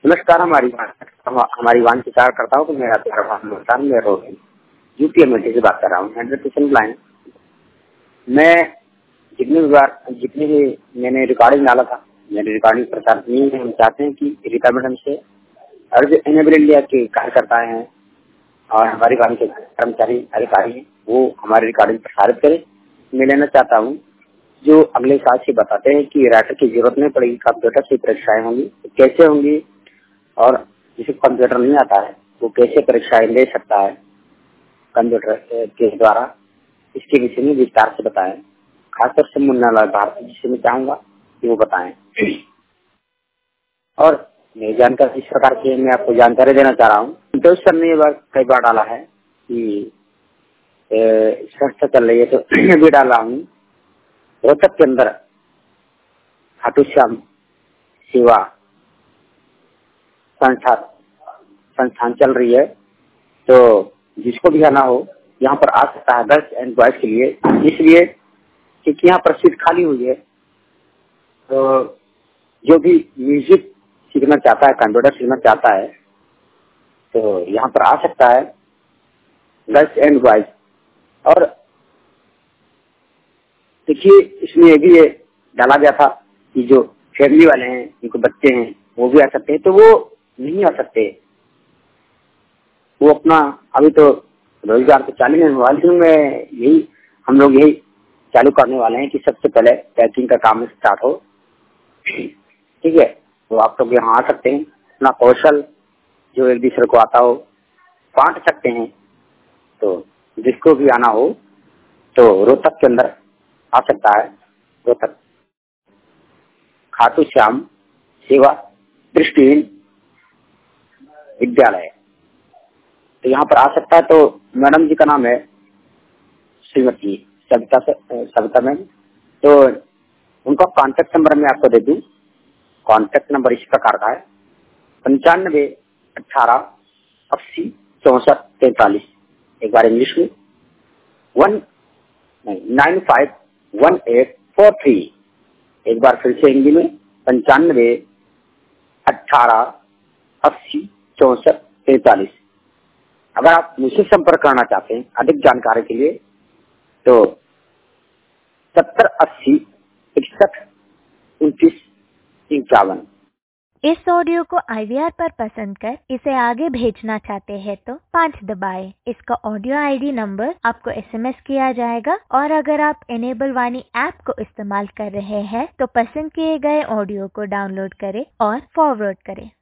नमस्कार। हमारी वाणी विचार करता हूँ कि मेरा प्यारा नमस्कार। मैं रोहित यूपी से बात कर रहा हूँ। 100% ब्लाइंड। मैं जितनी भी मैंने रिकॉर्डिंग डाला था, मेरी रिकॉर्डिंग प्रचार नहीं है। हम चाहते हैं कि रीता मैडम से और जो एनेबल इंडिया के कार्यकर्ता हैं और हमारी वाणी के कर्मचारी अधिकारी हैं, वो हमारी रिकॉर्डिंग प्रसारित करें। मैं लेना चाहता हूँ जो अगले साल से बताते हैं कि राइटर की जरूरत नहीं पड़ेगी, कंप्यूटर से परीक्षाएं होंगी, कैसे होंगी और जिसे कंप्यूटर नहीं आता है वो कैसे परीक्षाएं ले सकता है कंप्यूटर के द्वारा, इसके विषय में विस्तार से बताएं। खासतौर से मुन्ना लाल भारती जिसे मैं चाहूंगा कि वो बताएं। और मेरी जानकारी इस प्रकार की मैं आपको जानकारी देना चाह रहा हूँ। तो सर ने कई बार डाला है कि संस्था चल रही है, तो मैं भी डाला हूँ। रोहतक के अंदर खाटू श्याम सेवा संस्थान चल रही है, तो जिसको भी आना हो यहाँ पर आ सकता है। गर्ल्स एंड बॉयज के लिए, इसलिए क्योंकि यहाँ पर सीट खाली हुई है। तो जो भी म्यूजिक सीखना चाहता है, कंप्यूटर सीखना चाहता है, तो यहाँ पर आ सकता है, गर्ल्स एंड बॉयज। और देखिए इसमें ये भी डाला गया था कि जो फैमिली वाले हैं, जिनको बच्चे हैं, वो भी आ सकते हैं। तो वो नहीं आ सकते, वो अपना अभी तो रोजगार तो चालू नहीं हुआ, लेकिन हम लोग यही चालू करने वाले हैं कि सबसे पहले पैकिंग का काम स्टार्ट हो। ठीक है, तो आप लोग यहाँ आ सकते हैं, अपना कौशल जो एक दूसरे को आता हो बांट सकते हैं। तो जिसको भी आना हो तो रोहतक के अंदर आ सकता है। रोहतक खाटू श्याम सेवा दृष्टिहीन विद्यालय, तो यहाँ पर आ सकता है। तो मैडम जी का नाम है श्रीमती सविता मैम। तो उनका कांटेक्ट नंबर मैं आपको दे दूं। कांटेक्ट नंबर इस प्रकार का है 9518806443। एक बार इंग्लिश में 951843। एक बार फिर से हिंदी में 9518806443। अगर आप मुझसे संपर्क करना चाहते हैं अधिक जानकारी के लिए तो 7080612951। इस ऑडियो को IVR पर पसंद कर इसे आगे भेजना चाहते हैं तो 5 दबाएं। इसका ऑडियो ID नंबर आपको SMS किया जाएगा। और अगर आप एनेबल वाणी ऐप को इस्तेमाल कर रहे हैं तो पसंद किए गए ऑडियो को डाउनलोड करें और फॉरवर्ड करें।